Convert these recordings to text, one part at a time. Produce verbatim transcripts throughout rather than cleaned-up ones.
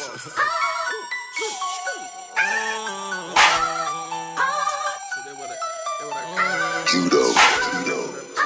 Judo, Judo.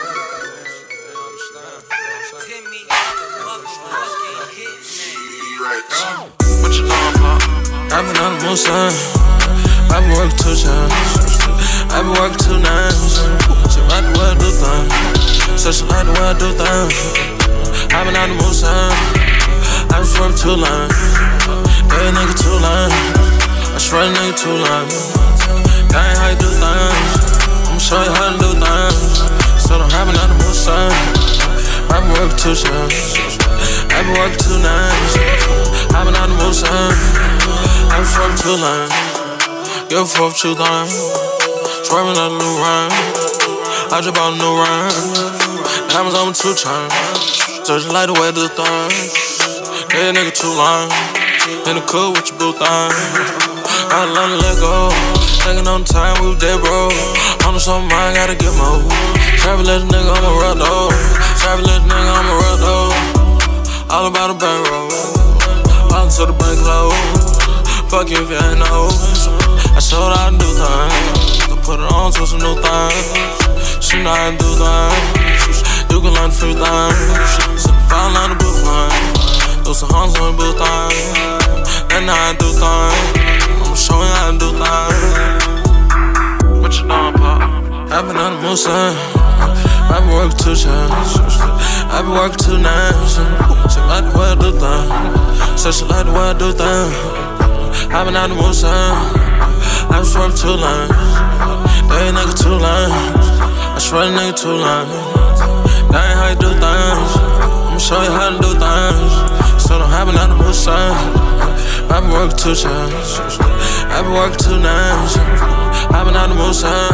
What you know, Pop? I've been on the moon, son. I've been working two times. I've been working two nines. She like the way I do things. So she like the way I do things. I've been on the moon, son. I've been working two lines. Yeah, nigga, two lines. I swear a nigga two lines. That ain't how you do things. I'ma show you how to do things. So don't have me on the moon, son. I've been working two times. I've been working two nines. I've been on the moon, son. I've been working two lines. Give a fuck what you think. Swerving out a new rhyme. I drip out a new rhyme. Diamonds on my two chains. Judging like the way I do things. Yeah, nigga too long. In the cool with your blue thing. I learned to let go. Thinking on the time we was dead, bro. On the something I gotta get more. Travel let a nigga, I'm a real dog. Travel let a nigga, I'm a real dog. All about the bankroll. All until the bank close. Fuck you if you ain't know. I showed how to do things. I put it on to some new things. She know how to do things. You can learn a few things. So the file on the blue flame. Do some hunts on the blue thing. Then how I do things. I'ma show you how to do things. What you doing, Pop? I've been on the moon, son. I've been working two times. I've been working two nines. She like the way I do things. So she like the way I do things. I've been on the moon, son. I've been working two lines. Yeah, nigga two lines. I swear a nigga two lines. That ain't how you do things. I'ma show you how to do things. So don't have me on the moon, son. I've been working two times. I've been working two nines. I've been on the moon, son.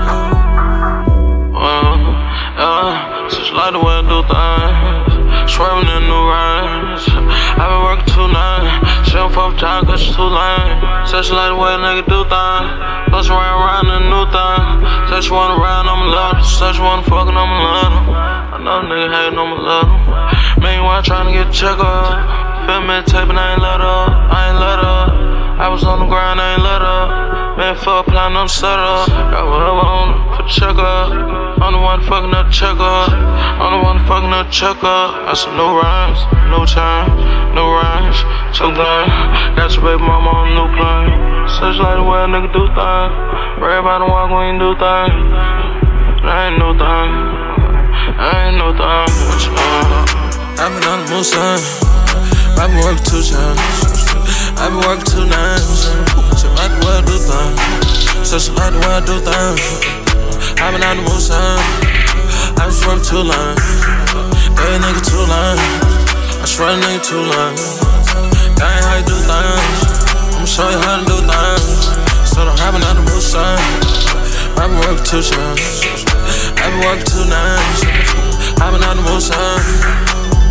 Uh, yeah, just like the way I do things. Swerving in new rhymes. I've been working two nines. She don't fuck with time cause she too lame. Said she like the way a nigga do things. Plus she ran around in a new thing. Said she wanna ride, I'ma love her. Said she wanna fuck and I'ma love her. Another nigga hatin', I'ma love him. Meanwhile tryna get a check up. Feel me taping, I ain't let up. I ain't let up. I was on the grind, I ain't let up. Man, fuck plan on the setup. Got whatever on it, put the check up. I'm the one fucking up the check up. I'm the one fucking up the check up. I said no rhymes, no time, no rhymes. So glad, got your baby mama on a new plane. Such like the way a nigga do things. Everybody walk when you do things. I ain't no thing, I ain't no thing. What you know? I've been on the moon, son. I've been working two times. I've been working two nines. She like the way I do things. So she like the way I do things. I've been on the moon, son. I've been working two lines. Yeah, nigga two lines. I swear a nigga two lines. That ain't how you do things. I'ma show you how to do things. So don't have me on the moon, son. I've been working two times. I've been working two nines. I've been on the moon, son.